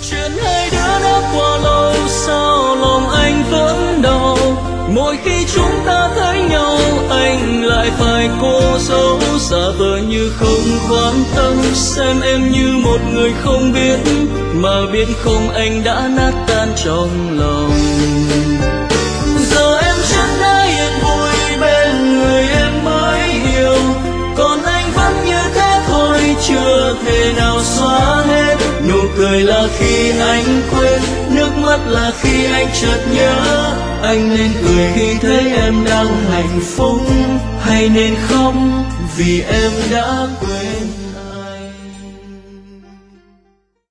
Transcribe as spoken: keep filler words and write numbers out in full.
Chuyện hai đứa đã qua lâu, sao lòng anh vẫn đau. Mỗi khi chúng ta thấy nhau, anh lại phải cố giấu, giả vờ như không quan tâm, xem em như một người không biết, mà biết không anh đã nát tan trong lòng. Giờ em chắc đã yên vui bên người em mới yêu, còn anh vẫn như thế thôi, chưa thể nào xóa hết. Nụ cười là khi anh quên, nước mắt là khi anh chợt nhớ. Anh nên cười khi thấy em đang hạnh phúc, hay nên khóc vì em đã quên.